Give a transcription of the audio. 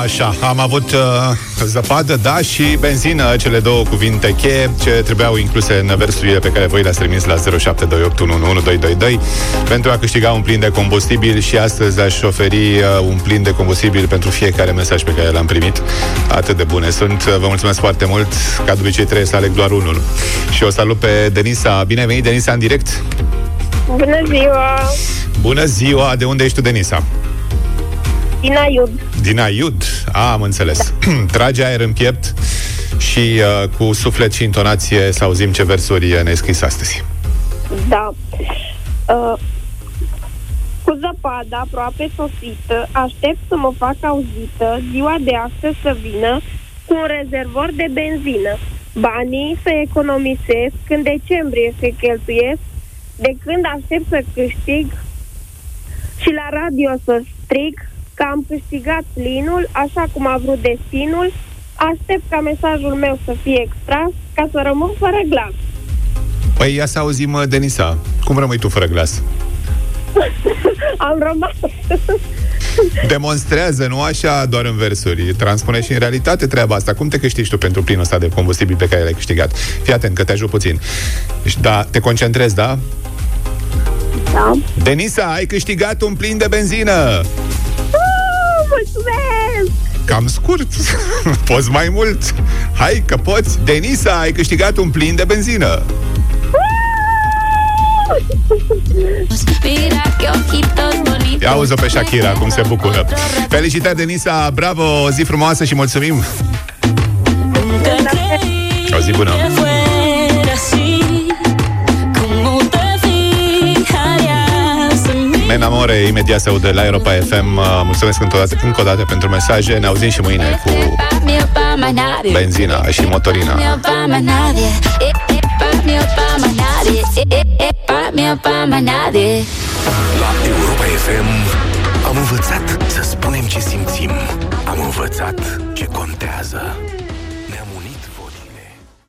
Așa, am avut zăpadă, da, și benzină, cele două cuvinte cheie ce trebuiau incluse în versurile pe care voi le-ați trimis la 0728111222 pentru a câștiga un plin de combustibil. Și astăzi aș oferi un plin de combustibil pentru fiecare mesaj pe care l-am primit. Atât de bune sunt, vă mulțumesc foarte mult. Ca de obicei trebuie să aleg doar unul. Și o salut pe Denisa. Bine ai venit, Denisa, în direct. Bună ziua! Bună ziua! De unde ești tu, Denisa? Din Aiud. Din Aiud? Am înțeles. Da. Trage aer în piept și cu suflet și intonație să auzim ce versuri ne-ai scris astăzi. Da. Cu zăpada aproape sosită, aștept să mă fac auzită, ziua de astăzi să vină cu un rezervor de benzină. Banii să economisesc, în decembrie se cheltuiesc, de când aștept să câștig și la radio să strig că am câștigat plinul, așa cum a vrut destinul. Aștept ca mesajul meu să fie extras, ca să rămân fără glas. Păi ia să auzim, Denisa, cum rămâi tu fără glas? Am rămas. Demonstrează, nu așa doar în versuri. Transpune și în realitate treaba asta. Cum te câștigi tu pentru plinul ăsta de combustibil pe care l-ai câștigat? Fii atent că te ajut puțin. Da, te concentrezi, da? Da. Denisa, ai câștigat un plin de benzină. Mulțumesc! Cam scurt. Poți mai mult. Hai că poți. Denisa, ai câștigat un plin de benzină. Ia auzi-o pe Shakira cum se bucură. Felicitări, Denisa, bravo, o zi frumoasă și mulțumim. O zi bună. Me enamore, imediat se aude la Europa FM. Mulțumesc încă o dată pentru mesaje. Ne auzim și mâine cu benzina și motorina. La Europa FM am învățat să spunem ce simțim. Am învățat ce contează.